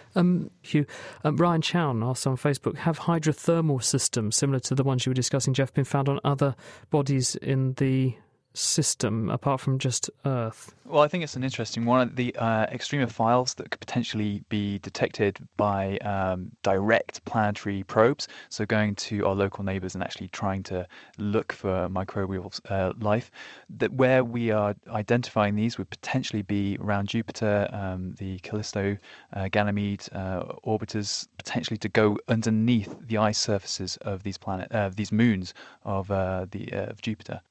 Hugh, Ryan Chown asked on Facebook, have hydrothermal systems similar to the ones you were discussing, Jeff, been found on other bodies in the system apart from just Earth? Well, I think it's an interesting one. The extremophiles that could potentially be detected by direct planetary probes, so going to our local neighbours and actually trying to look for microbial life, that where we are identifying these would potentially be around Jupiter, the Callisto, Ganymede orbiters, potentially to go underneath the ice surfaces of these moons of Jupiter.